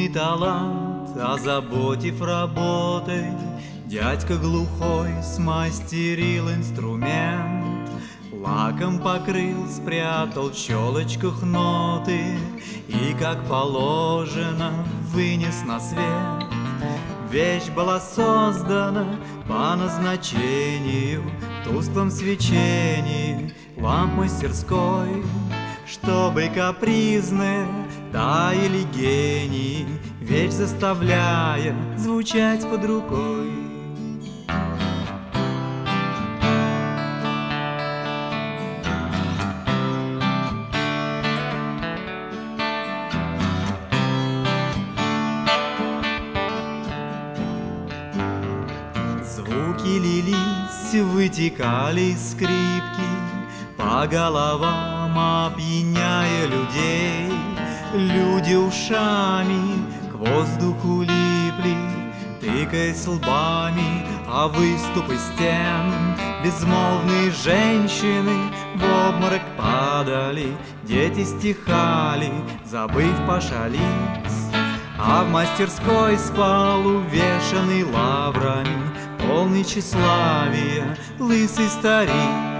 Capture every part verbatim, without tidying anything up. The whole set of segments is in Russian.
талант, озаботив работой, дядька глухой смастерил инструмент, лаком покрыл, спрятал в щелочках ноты и, как положено, вынес на свет. Вещь была создана по назначению, в тусклом свечении ламп мастерской, чтобы капризные таяли гении, вещь заставляя звучать под рукой. Звуки лились, вытекали из скрипки, по головам опьяняя людей. Люди ушами к воздуху липли, тыкаясь лбами о выступы стен. Безмолвные женщины в обморок падали, дети стихали, забыв пошалить. А в мастерской спал увешанный лаврами, полный тщеславия, лысый старик.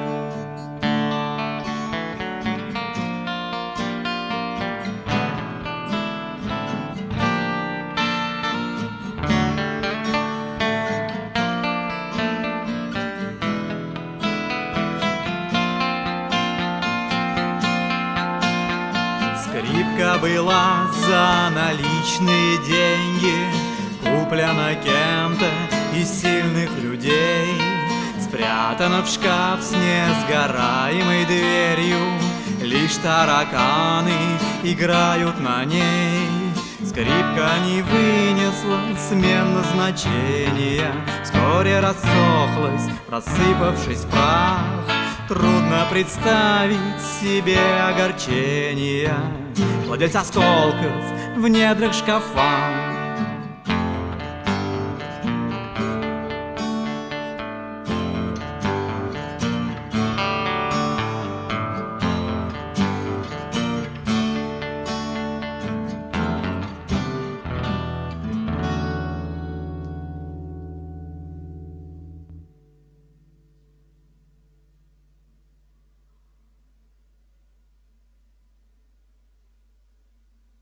Скрипка была за наличные деньги, куплена кем-то из сильных людей, спрятана в шкаф с несгораемой дверью. Лишь тараканы играют на ней. Скрипка не вынесла смен назначения, вскоре рассохлась, рассыпавшись в прах. Трудно представить себе огорчения владельца осколков в недрах шкафа.